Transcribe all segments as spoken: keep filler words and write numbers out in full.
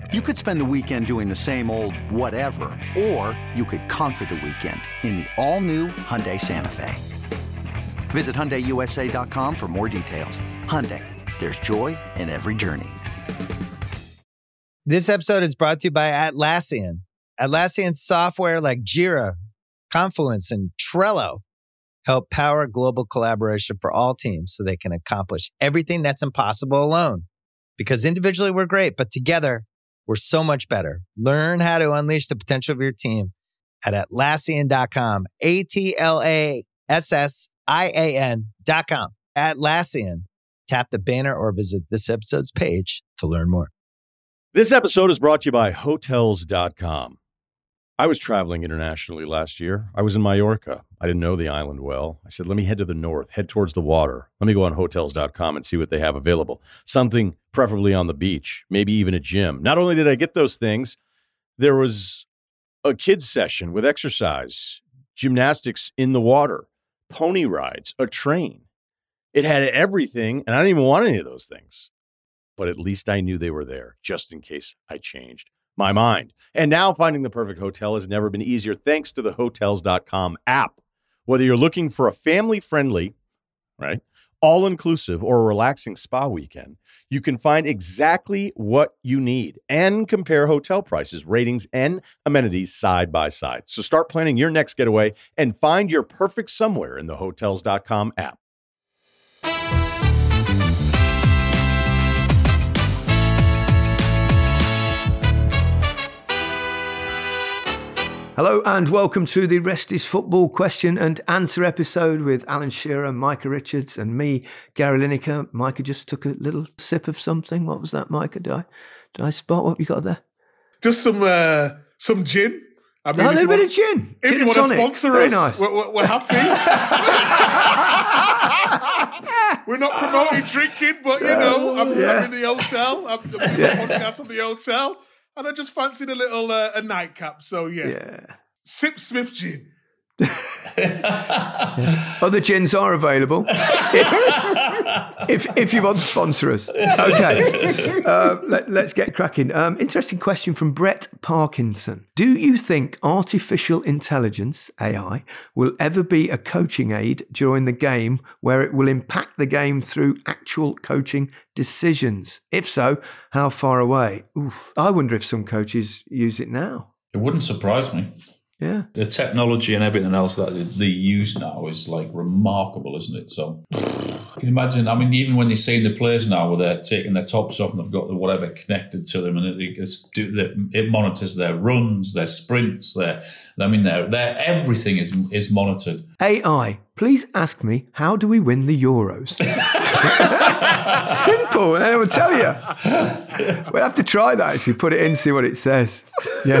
You could spend the weekend doing the same old whatever, or you could conquer the weekend in the all-new Hyundai Santa Fe. Visit Hyundai U S A dot com for more details. Hyundai, there's joy in every journey. This episode is brought to you by Atlassian. Atlassian software like Jira, Confluence, and Trello help power global collaboration for all teams so they can accomplish everything that's impossible alone. Because individually we're great, but together we're so much better. Learn how to unleash the potential of your team at Atlassian dot com. A T L A S S I A N dot com. Atlassian. Tap the banner or visit this episode's page to learn more. This episode is brought to you by Hotels dot com. I was traveling internationally last year. I was in Mallorca. I didn't know the island well. I said, let me head to the north, head towards the water. Let me go on Hotels dot com and see what they have available. Something preferably on the beach, maybe even a gym. Not only did I get those things, there was a kids session with exercise, gymnastics in the water, pony rides, a train. It had everything, and I didn't even want any of those things. But at least I knew they were there, just in case I changed my mind. And now finding the perfect hotel has never been easier thanks to the Hotels dot com app. Whether you're looking for a family-friendly, right, all-inclusive or a relaxing spa weekend, you can find exactly what you need and compare hotel prices, ratings, and amenities side by side. So start planning your next getaway and find your perfect somewhere in the Hotels dot com app. Hello and welcome to the Rest is Football question and answer episode with Alan Shearer, Micah Richards and me, Gary Lineker. Micah just took a little sip of something. What was that, Micah? Did I, did I spot what you got there? Just some uh, some gin. I mean, a little bit of gin. If gin you want to sponsor Very us, nice. we're, we're, we're happy. We're not promoting drinking, but, you know, I'm, yeah. I'm in the hotel. I'm doing Yeah. the podcast from the hotel. And I just fancied a little uh, a nightcap. So, yeah. Yeah. Sip Smith gin. yeah. Other gins are available if, if if you want to sponsor us. Okay, uh, let, let's get cracking. Um, interesting question from Brett Parkinson. Do you think artificial intelligence, A I, will ever be a coaching aid during the game where it will impact the game through actual coaching decisions? If so, how far away? Oof. I wonder if some coaches use it now. It wouldn't surprise me. Yeah. The technology and everything else that they use now is like remarkable, isn't it? So you can imagine, I mean, even when you're seeing the players now where they're taking their tops off and they've got the whatever connected to them and it, it's, it monitors their runs, their sprints, their, I mean, their, their everything is is monitored. A I, please ask me, how do we win the Euros? Simple, I will tell you. We'll have to try that actually, put it in, see what it says. Yeah.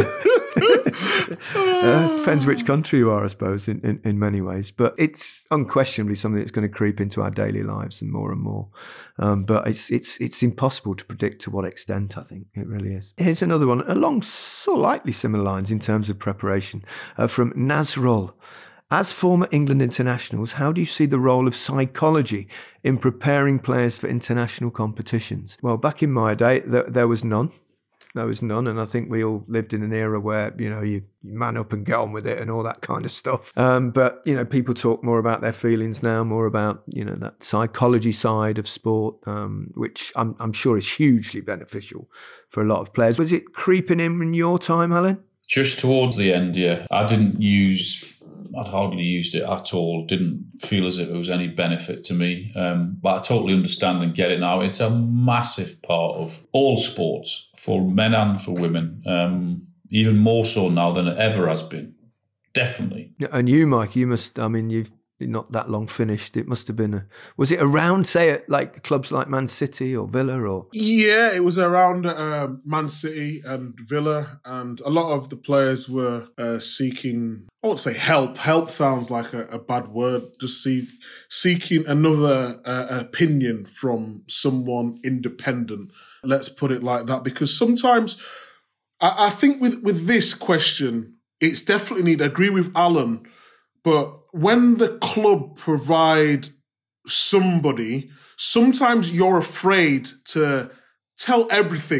uh, depends which country you are, I suppose, in, in, in many ways. But it's unquestionably something that's going to creep into our daily lives and more and more. Um, but it's it's it's impossible to predict to what extent, I think. It really is. Here's another one, along slightly similar lines in terms of preparation, uh, from Nazrul. As former England internationals, how do you see the role of psychology in preparing players for international competitions? Well, back in my day, there, there was none. There was none, and I think we all lived in an era where, you know, you, you man up and get on with it and all that kind of stuff. Um, but, you know, people talk more about their feelings now, more about, you know, that psychology side of sport, um, which I'm, I'm sure is hugely beneficial for a lot of players. Was it creeping in in your time, Alan? Just towards the end, yeah. I didn't use... I'd hardly used it at all. Didn't feel as if it was any benefit to me. Um, but I totally understand and get it now. It's a massive part of all sports, for men and for women. Um, even more so now than it ever has been. Definitely. And you, Mike, you must, I mean, you've not that long finished. It must have been, a, was it around, say, at like clubs like Man City or Villa? Or Yeah, it was around um, Man City and Villa, and a lot of the players were uh, seeking, I won't say help. Help sounds like a, a bad word. Just see, seeking another uh, opinion from someone independent. Let's put it like that, because sometimes I, I think with, with this question, it's definitely need. I agree with Alan, but when the club provide somebody, sometimes you're afraid to tell everything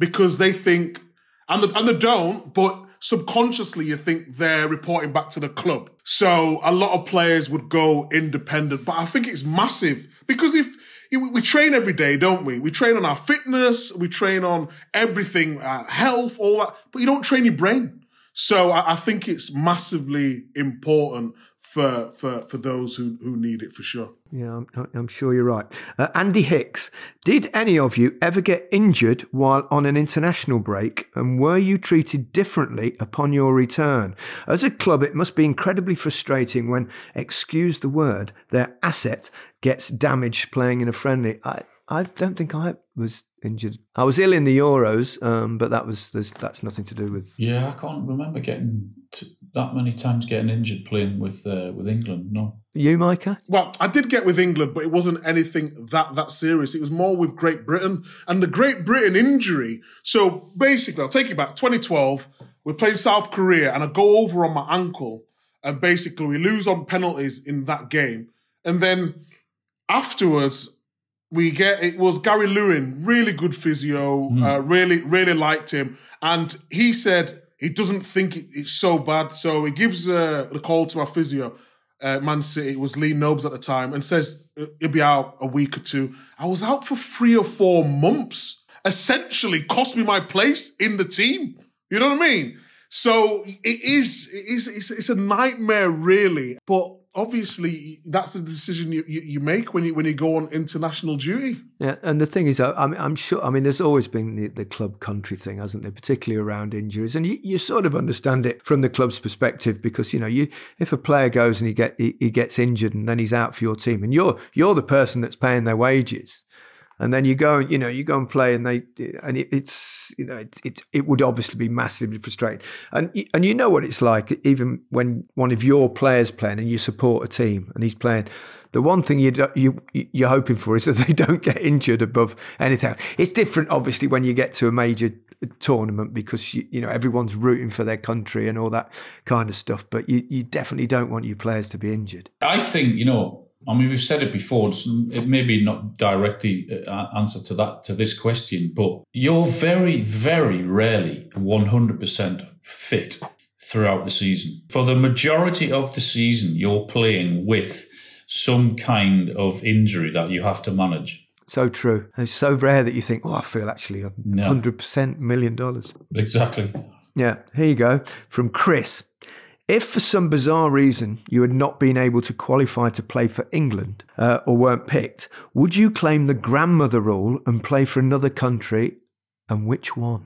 because they think, and they, and they don't, but subconsciously you think they're reporting back to the club. So a lot of players would go independent, but I think it's massive because if we train every day, don't we? We train on our fitness, we train on everything, uh, health, all that, but you don't train your brain. So I, I think it's massively important for for for those who, who need it for sure. Yeah, I'm, I'm sure you're right. Uh, Andy Hicks, did any of you ever get injured while on an international break, and were you treated differently upon your return? As a club, it must be incredibly frustrating when, excuse the word, their asset gets damaged playing in a friendly. I, I don't think I was injured. I was ill in the Euros, um, but that was that's nothing to do with... Yeah, I can't remember getting to, that many times getting injured playing with uh, with England, no. You, Micah? Well, I did get with England, but it wasn't anything that that serious. It was more with Great Britain. And the Great Britain injury, so basically, I'll take you back, twenty twelve, we're playing South Korea, and I go over on my ankle, and basically we lose on penalties in that game. And then afterwards... We get, it was Gary Lewin, really good physio, mm. uh, really, really liked him. And he said he doesn't think it, it's so bad. So he gives uh, the call to our physio, uh, Man City, it was Lee Nobes at the time, and says he'll be out a week or two. I was out for three or four months, essentially cost me my place in the team. You know what I mean? So it is, it is it's, it's a nightmare, really. But obviously, that's the decision you, you, you make when you when you go on international duty. Yeah, and the thing is, I'm, I'm sure, I mean, there's always been the, the club country thing, hasn't there, particularly around injuries. And you, you sort of understand it from the club's perspective because, you know, you if a player goes and he get he, he gets injured and then he's out for your team and you're you're the person that's paying their wages. And then you go, you know, you go and play, and they, and it, it's, you know, it, it, it would obviously be massively frustrating. And and you know what it's like, even when one of your players playing and you support a team and he's playing. The one thing you you you're hoping for is that they don't get injured above anything. It's different, obviously, when you get to a major tournament because you, you know everyone's rooting for their country and all that kind of stuff. But you you definitely don't want your players to be injured. I think you know. I mean, we've said it before. It may be not directly answer to that to this question, but you're very, very rarely one hundred percent fit throughout the season. For the majority of the season, you're playing with some kind of injury that you have to manage. So true. It's so rare that you think, oh, I feel actually one hundred percent million dollars. Exactly. Yeah. Here you go. From Chris. If for some bizarre reason you had not been able to qualify to play for England uh, or weren't picked, would you claim the grandmother rule and play for another country, and which one?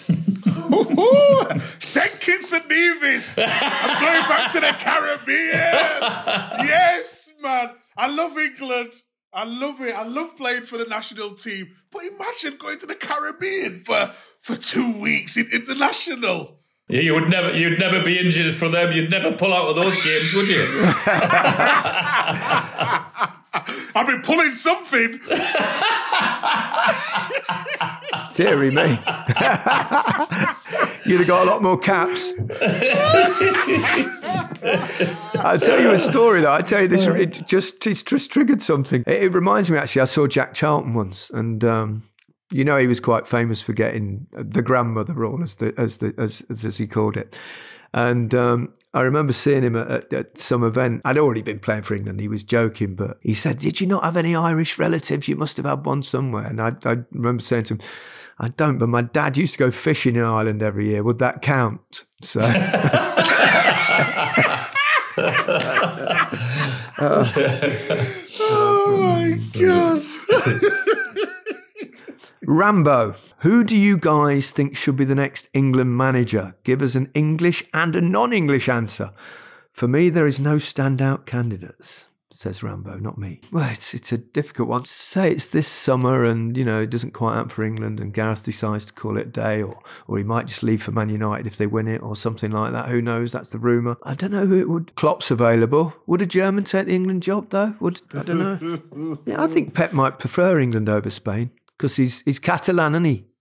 Saint Kitts and Nevis! I'm going back to the Caribbean! Yes, man! I love England. I love it. I love playing for the national team. But imagine going to the Caribbean for, for two weeks in international. Yeah, you would never, you'd never be injured for them. You'd never pull out of those games, would you? I've been pulling something. Deary me. You'd have got a lot more caps. I'll tell you a story, though. I'll tell you this. It just, it's just triggered something. It, it reminds me, actually, I saw Jack Charlton once, and... Um, You know, he was quite famous for getting the grandmother rule, as the as the as as, as he called it. And um, I remember seeing him at, at, at some event. I'd already been playing for England. He was joking, but he said, "Did you not have any Irish relatives? You must have had one somewhere." And I, I remember saying to him, "I don't, but my dad used to go fishing in Ireland every year. Would that count?" So. uh, oh my God. Rambo, who do you guys think should be the next England manager? Give us an English and a non-English answer. For me, there is no standout candidates, says Rambo, not me. Well, it's it's a difficult one. Say it's this summer and, you know, it doesn't quite happen for England and Gareth decides to call it a day, or or he might just leave for Man United if they win it or something like that. Who knows? That's the rumour. I don't know who it would. Klopp's available. Would a German take the England job, though? Would I don't know. Yeah, I think Pep might prefer England over Spain. Because he's, he's Catalan, isn't he?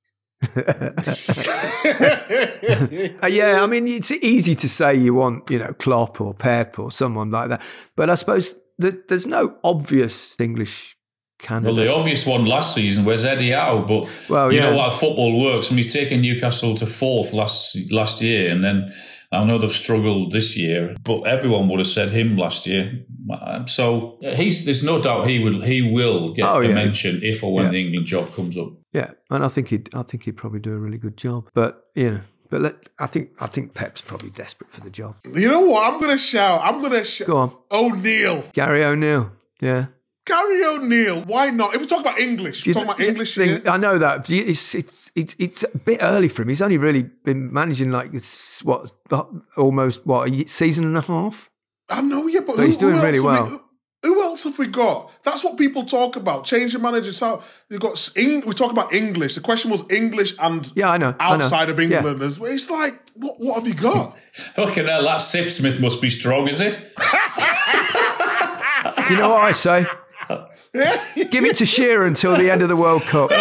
uh, yeah, I mean, it's easy to say you want, you know, Klopp or Pep or someone like that. But I suppose that there's no obvious English Canada. Well, the obvious one last season was Eddie Howe, but well, you yeah. know how football works. When you're taking Newcastle to fourth last last year, and then I know they've struggled this year, but everyone would have said him last year. So he's there's no doubt he will he will get oh, a yeah. mention if or when yeah. the England job comes up. Yeah, and I think he'd I think he'd probably do a really good job. But you know, but let, I think I think Pep's probably desperate for the job. You know what? I'm going to shout. I'm going to shout. Go on, O'Neill. Gary O'Neill. Yeah. Gary O'Neill, why not? If we talk about English, we're talking about English thing, here. I know that. It's, it's it's it's a bit early for him. He's only really been managing like it's, what almost what a season and a half. I know, yeah, but, but who, he's doing who really well. We, who else have we got? That's what people talk about. Change the manager. So you've got we talk about English. The question was English and yeah, I know. outside I know. of England. Yeah. As well. It's like, what what have you got? Fucking hell, that Sip Smith must be strong, is it? Do you know what I say? Give it to Shearer until the end of the World Cup.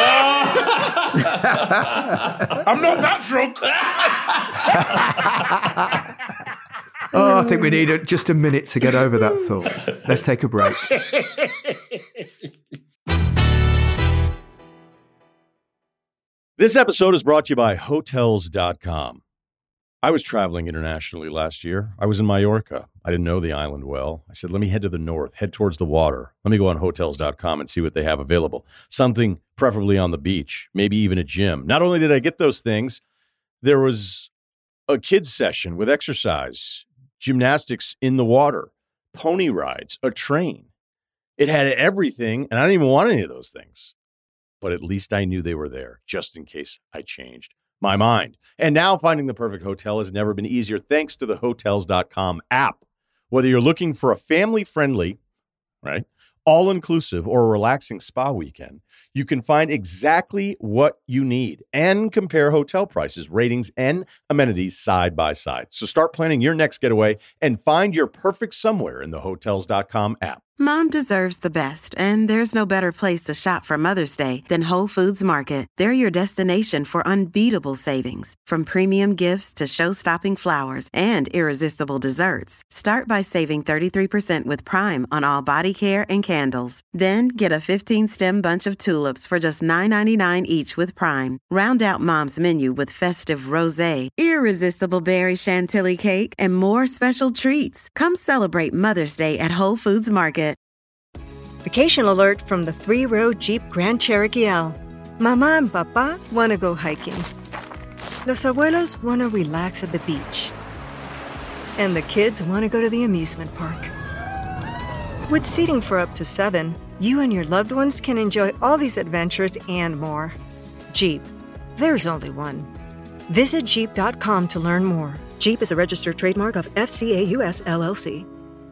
I'm not that drunk. Oh, I think we need a, just a minute to get over that thought. Let's take a break. This episode is brought to you by Hotels dot com. I was traveling internationally last year. I was in Mallorca. I didn't know the island well. I said, let me head to the north, head towards the water. Let me go on Hotels dot com and see what they have available. Something preferably on the beach, maybe even a gym. Not only did I get those things, there was a kids session with exercise, gymnastics in the water, pony rides, a train. It had everything, and I didn't even want any of those things. But at least I knew they were there, just in case I changed my mind. And now finding the perfect hotel has never been easier thanks to the Hotels dot com app. Whether you're looking for a family-friendly, right, all-inclusive or a relaxing spa weekend, you can find exactly what you need and compare hotel prices, ratings, and amenities side by side. So start planning your next getaway and find your perfect somewhere in the Hotels dot com app. Mom deserves the best, and there's no better place to shop for Mother's Day than Whole Foods Market. They're your destination for unbeatable savings, from premium gifts to show-stopping flowers and irresistible desserts. Start by saving thirty-three percent with Prime on all body care and candles. Then get a fifteen-stem bunch of tulips for just nine ninety-nine each with Prime. Round out Mom's menu with festive rosé, irresistible berry chantilly cake, and more special treats. Come celebrate Mother's Day at Whole Foods Market. Vacation alert from the three-row Jeep Grand Cherokee L. Mama and Papa want to go hiking. Los abuelos want to relax at the beach. And the kids want to go to the amusement park. With seating for up to seven, you and your loved ones can enjoy all these adventures and more. Jeep. There's only one. Visit Jeep dot com to learn more. Jeep is a registered trademark of F C A U S L L C.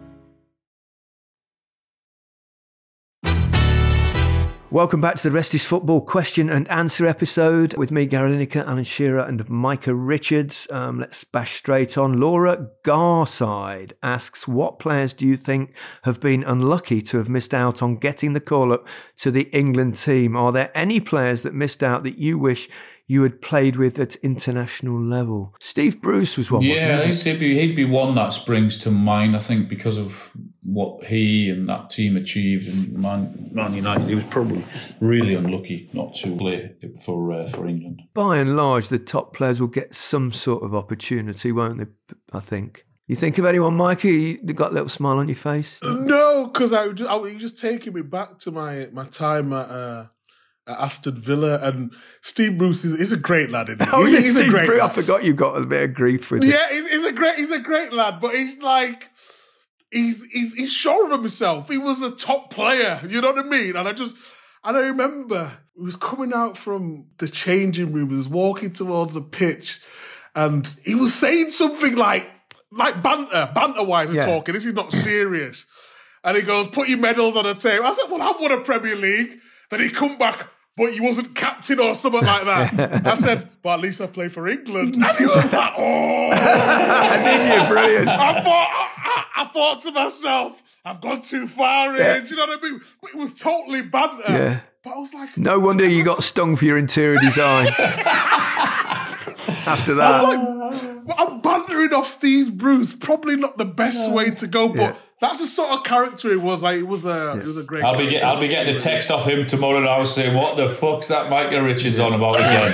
Welcome back to the Rest is Football question and answer episode with me, Gary Lineker, Alan Shearer and Micah Richards. Um, let's bash straight on. Laura Garside asks, what players do you think have been unlucky to have missed out on getting the call-up to the England team? Are there any players that missed out that you wish you had played with at international level? Steve Bruce was one, yeah, wasn't he? he'd be, he'd be one that springs to mind, I think, because of what he and that team achieved in Man, Man United. He was probably really unlucky not to play for uh, for England. By and large, the top players will get some sort of opportunity, won't they, I think? You think of anyone, Mikey? You got a little smile on your face? No, because I, I was just taking me back to my, my time at... Uh... at Aston Villa, and Steve Bruce is, is a great lad, isn't he? Oh, he's, he's Steve a great Bruce. lad. I forgot you got a bit of grief with him. Yeah, he's, he's a great he's a great lad, but he's like he's he's he's sure of himself. He was a top player, you know what I mean? And I just and I remember he was coming out from the changing room, he was walking towards the pitch, and he was saying something like like banter, banter wise, we're Yeah. talking. This is not serious. And he goes, "Put your medals on the table." I said, "Well, I've won a Premier League." Then he come back, "But you wasn't captain or something like that." I said, "But at least I play for England." And he was like, "Oh." Did you? Brilliant. I thought, I, I, I thought to myself, I've gone too far in. Yeah. Do you know what I mean? But it was totally banter. Yeah. But I was like, No wonder you got stung for your interior design. After that. I'm like, I'm bantering firing off Steve Bruce, probably not the best way to go, but Yeah. that's the sort of character he was. Like, it was a, yeah. it was a great. I'll be get, I'll be getting a text off him tomorrow now saying, "What the fuck's that Micah Richards on about again?"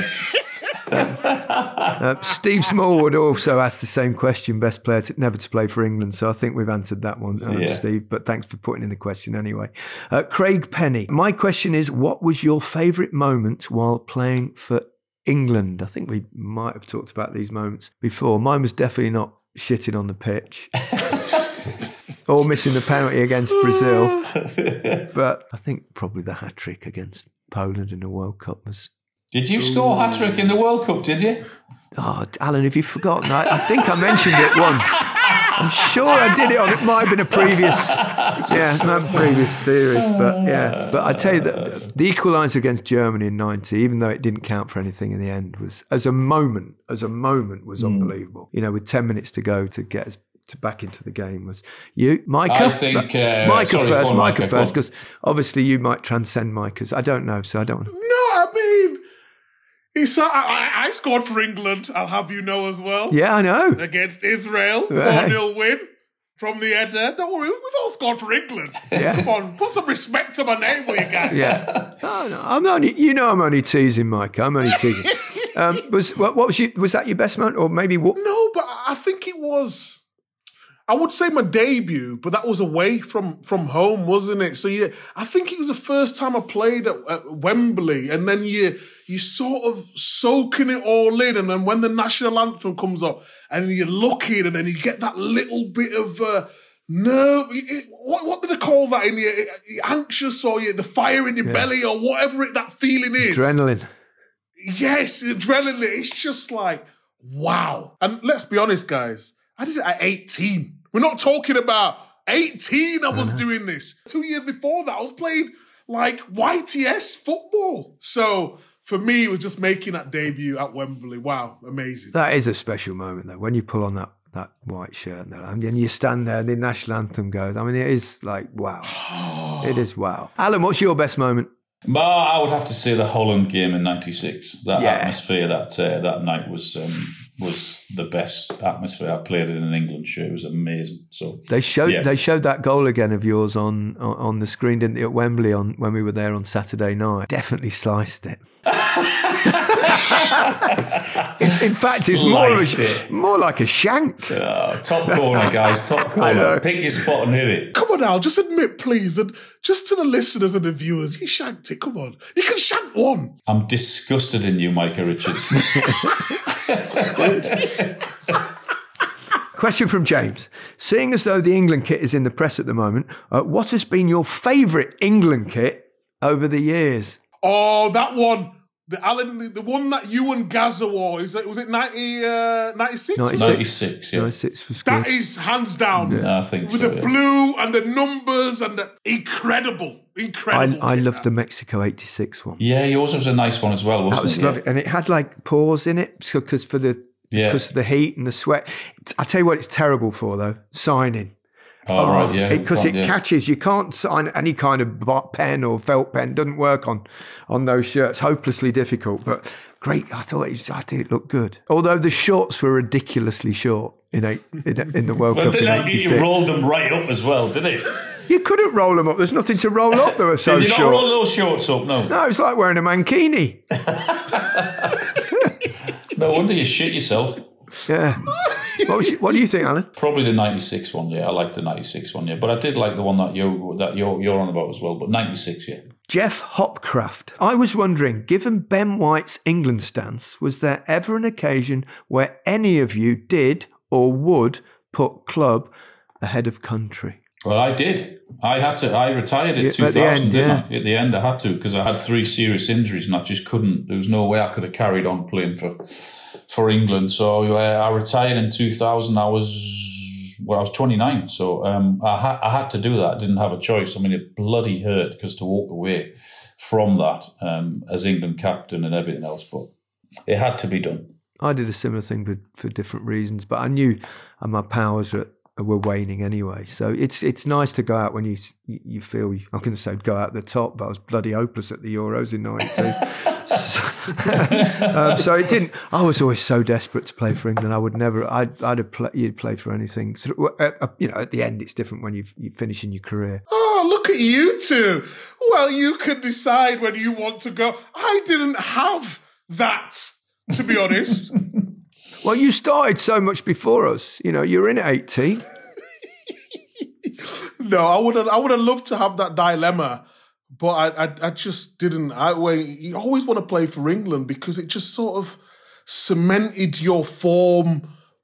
uh, Steve Smallwood also asked the same question, best player to, never to play for England. So I think we've answered that one, um, yeah. Steve, but thanks for putting in the question anyway. Uh, Craig Penny, my question is, what was your favourite moment while playing for England? I think we might have talked about these moments before. Mine was definitely not shitting on the pitch or missing the penalty against Brazil. But I think probably the hat-trick against Poland in the World Cup was... Did you score a hat-trick in the World Cup, did you? Oh, Alan, have you forgotten? I, I think I mentioned it once. I'm sure I did it on, it might have been a previous, yeah, my previous series, but yeah. But I tell you that the equaliser against Germany in ninety, even though it didn't count for anything in the end, was, as a moment, as a moment was mm. unbelievable. You know, with ten minutes to go to get us to back into the game was you, Micah. I think uh, Micah sorry, first, on, Micah, Micah first, because obviously you might transcend Micah's. I don't know, so I don't. No, I mean. He saw, I, I scored for England, I'll have you know as well. Yeah, I know. Against Israel, four nil win from the header. Don't worry, we've all scored for England. Yeah. Come on, put some respect to my name, will you guys? Yeah. No, no, I'm only, you know I'm only teasing, Mike. I'm only teasing. um, was what, what was you, was that your best moment? Or maybe what? No, but I think it was... I would say my debut, but that was away from, from home, wasn't it? So yeah, I think it was the first time I played at, at Wembley, and then you you sort of soaking it all in, and then when the national anthem comes up, and you're looking, and then you get that little bit of uh, nerve. It, what what do they call that in you? You're anxious, or you the fire in your yeah. belly, or whatever it, that feeling is. Adrenaline. Yes, adrenaline. It's just like wow. And let's be honest, guys. I did it at eighteen. We're not talking about eighteen I was uh-huh. doing this. Two years before that, I was playing like Y T S football. So for me, it was just making that debut at Wembley. Wow, amazing. That is a special moment, though, when you pull on that, that white shirt and then you stand there and the national anthem goes. I mean, it is like, wow. It is wow. Alan, what's your best moment? Well, I would have to say the Holland game in ninety-six. That yeah. atmosphere that uh, that night was... Um, was the best atmosphere. I played it in an England shirt. It was amazing. So they showed yeah. they showed that goal again of yours on on, on the screen, didn't they, at Wembley on when we were there on Saturday night? Definitely sliced it. it's, in fact, it's more of a, it. more like a shank. Oh, top corner, guys. Top corner. Pick your spot and hit it. Come on now, just admit, please, and just to the listeners and the viewers, you shanked it. Come on, you can shank one. I'm disgusted in you, Micah Richards. Question from James. Seeing as though the England kit is in the press at the moment, uh, what has been your favourite England kit over the years? Oh, that one. The Alan, the, the one that you and Gaza wore. Is it, was it ninety, uh, ninety-six? ninety-six, yeah. ninety-six was good. That is hands down. Yeah, I think With so, the yeah. blue and the numbers and the incredible, incredible. I, I loved the Mexico eighty-six one. Yeah, yours was a nice one as well, wasn't that was it? lovely. Yeah. And it had like pores in it because for the yeah. because of the heat and the sweat. I tell you what, it's terrible for though, signing. Oh, oh right, yeah. Because it, it yeah. catches. You can't sign any kind of pen or felt pen. Doesn't work on on those shirts. Hopelessly difficult, but great. I thought it, I did it look good. Although the shorts were ridiculously short in eight, in, in the World well, Cup in eighty-six. You rolled them right up as well, did it? You couldn't roll them up. There's nothing to roll up. They were so did you short. not roll those shorts up? No. No, it's like wearing a mankini. No wonder you shit yourself. Yeah. What, was you, what do you think, Alan? Probably the ninety-six one, yeah. I like the ninety-six one, yeah. But I did like the one that you that you're you're on about as well. But ninety-six, yeah. Jeff Hopcraft. I was wondering, given Ben White's England stance, was there ever an occasion where any of you did or would put club ahead of country? Well, I did. I had to. I retired at yeah, two thousand, at end, didn't yeah. I? At the end, I had to because I had three serious injuries and I just couldn't. There was no way I could have carried on playing for for England. So uh, I retired in two thousand. I was well, I was twenty-nine. So um, I, ha- I had to do that. I didn't have a choice. I mean, it bloody hurt because to walk away from that um, as England captain and everything else, but it had to be done. I did a similar thing for, for different reasons, but I knew my powers were at were waning anyway. So it's it's nice to go out when you you feel, I'm going to say go out the top, but I was bloody hopeless at the Euros in ninety-two. so, um, so it didn't, I was always so desperate to play for England. I would never, I'd, I'd have play, you'd play for anything. So, uh, you know, at the end, it's different when you've, you finish in your career. Oh, look at you two. Well, you can decide when you want to go. I didn't have that, to be honest. Well, you started so much before us. You know, you were in at eighteen. No, I would have. I would have loved to have that dilemma, but I, I, I just didn't. I, well, you always want to play for England because it just sort of cemented your form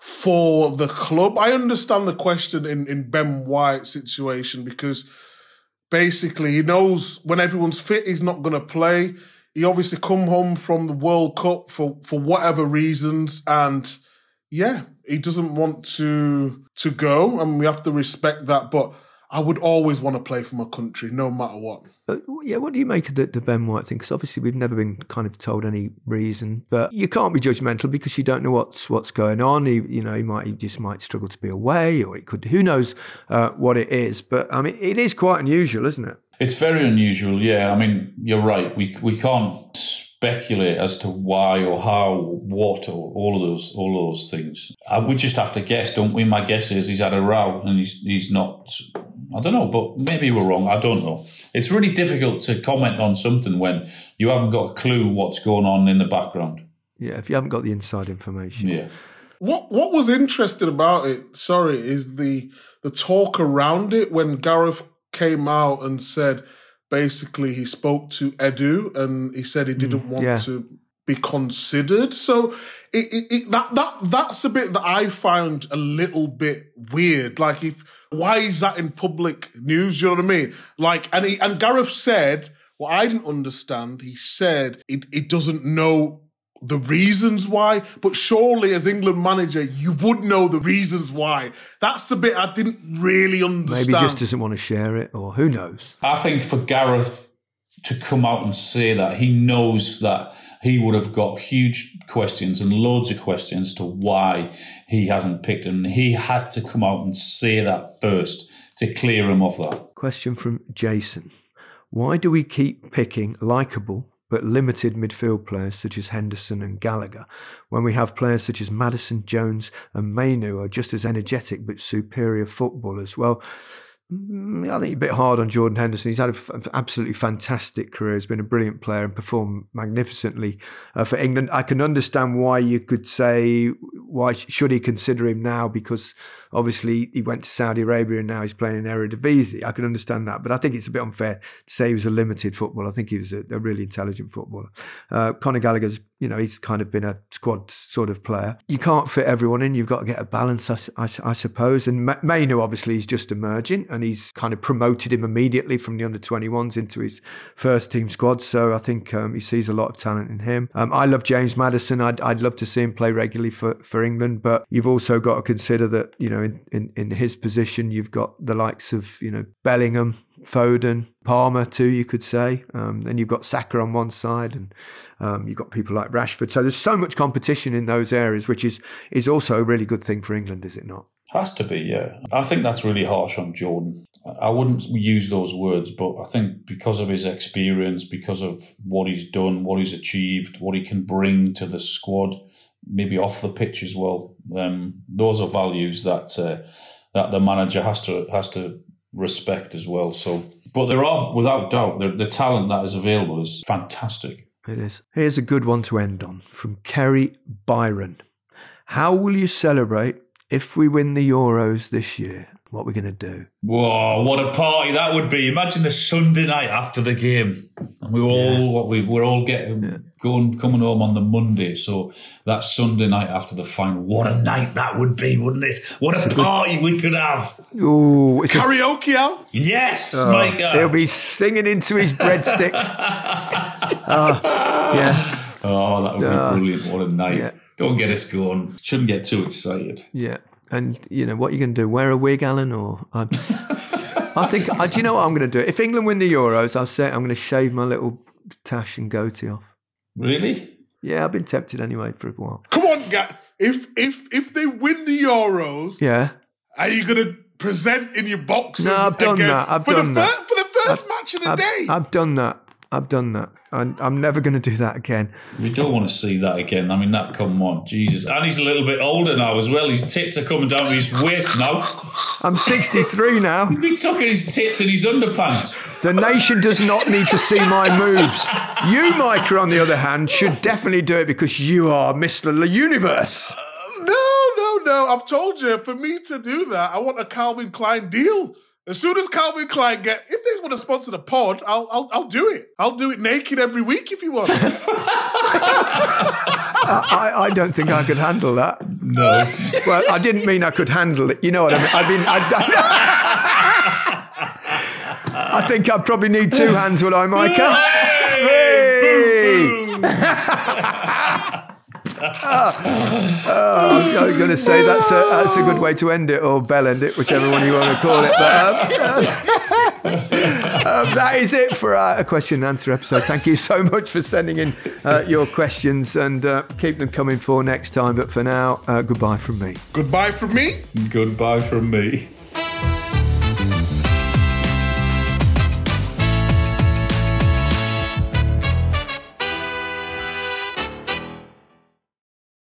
for the club. I understand the question in, in Ben White's situation because basically he knows when everyone's fit, he's not going to play. He obviously come home from the World Cup for, for whatever reasons, and yeah, he doesn't want to to go, and we have to respect that. But I would always want to play for my country, no matter what. Uh, yeah, what do you make of the, the Ben White thing? Because obviously we've never been kind of told any reason, but you can't be judgmental because you don't know what's what's going on. He, you know, he might he just might struggle to be away, or he could. Who knows uh, what it is? But I mean, it is quite unusual, isn't it? It's very unusual, yeah. I mean, you're right. We we can't speculate as to why or how, what, or all of those all of those things. Uh, we just have to guess, don't we? My guess is he's had a row and he's he's not. I don't know, but maybe we're wrong. I don't know. It's really difficult to comment on something when you haven't got a clue what's going on in the background. Yeah, if you haven't got the inside information. Yeah. What What was interesting about it? Sorry, is the the talk around it when Gareth came out and said basically he spoke to Edu and he said he didn't mm, want yeah. to be considered. So it, it, it, that that that's a bit that I found a little bit weird. Like, if why is that in public news? You know what I mean? Like, and he, and Gareth said what I didn't understand. He said it it doesn't know the reasons why, but surely as England manager, you would know the reasons why. That's the bit I didn't really understand. Maybe he just doesn't want to share it, or who knows? I think for Gareth to come out and say that, he knows that he would have got huge questions and loads of questions to why he hasn't picked him. He had to come out and say that first to clear him of that. Question from Jason. Why do we keep picking likeable but limited midfield players such as Henderson and Gallagher, when we have players such as Maddison, Jones and Mainu are just as energetic but superior footballers? Well, I think a bit hard on Jordan Henderson. He's had an absolutely fantastic career. He's been a brilliant player and performed magnificently uh, for England. I can understand why you could say, why should he consider him now? Because obviously he went to Saudi Arabia and now he's playing in Eredivisie. I can understand that. But I think it's a bit unfair to say he was a limited footballer. I think he was a, a really intelligent footballer. Uh, Conor Gallagher's, you know, he's kind of been a squad sort of player. You can't fit everyone in. You've got to get a balance, I, I, I suppose. And Mainu, obviously, is just emerging, and he's kind of promoted him immediately from the under twenty-ones into his first team squad. So I think um, he sees a lot of talent in him. Um, I love James Maddison. I'd, I'd love to see him play regularly for, for England, but you've also got to consider that, you know, in, in, in his position, you've got the likes of, you know, Bellingham, Foden, Palmer too, you could say. Um, then you've got Saka on one side, and um, you've got people like Rashford. So there's so much competition in those areas, which is is also a really good thing for England, is it not? Has to be, yeah. I think that's really harsh on Jordan. I wouldn't use those words, but I think because of his experience, because of what he's done, what he's achieved, what he can bring to the squad, maybe off the pitch as well, um, those are values that uh, that the manager has to has to respect as well. So, but there are, without doubt, the, the talent that is available is fantastic. It is. Here's a good one to end on from Kerry Byron. How will you celebrate if we win the Euros this year? What are we going to do? Whoa, what a party that would be. Imagine the Sunday night after the game. And we all yeah. what we we're all getting yeah. going coming home on the Monday. So that Sunday night after the final, what a night that would be, wouldn't it? What a party good... we could have. Ooh, it's karaoke, Al? Yes, oh, my God. He'll be singing into his breadsticks. oh, yeah. Oh, that would oh, be brilliant. What a night. Yeah. Don't get us going. Shouldn't get too excited. Yeah. And, you know, what are you going to do? Wear a wig, Alan? Or I, I think, I, do you know what I'm going to do? If England win the Euros, I'll say I'm going to shave my little tash and goatee off. Really? Yeah, I've been tempted anyway for a while. Come on, guys. If, if, if they win the Euros, yeah, Are you going to present in your boxers No, I've done again that. I've for done the that. fir- for the first match of the I've, day? I've done that. I've done that. I'm, I'm never going to do that again. We don't want to see that again. I mean, that, come on, Jesus. And he's a little bit older now as well. His tits are coming down to his waist now. I'm sixty-three now. He'd be tucking his tits in his underpants. The nation does not need to see my moves. You, Micah, on the other hand, should definitely do it because you are Mister Universe. Uh, no, no, no. I've told you, for me to do that, I want a Calvin Klein deal. As soon as Calvin Klein get, if they want to sponsor the pod, I'll, I'll, I'll do it. I'll do it naked every week if you want. I, I don't think I could handle that. No. Well, I didn't mean I could handle it. You know what I mean? I mean, I, I, I think I'd probably need two hands, would I, Micah? Hey! Boom, boom. oh, oh, I was going to say that's a, that's a good way to end it, or bell end it, whichever one you want to call it. But um, um, that is it for our question and answer episode. Thank you so much for sending in uh, your questions, and uh, keep them coming for next time. But for now, uh, goodbye from me. Goodbye from me. Goodbye from me.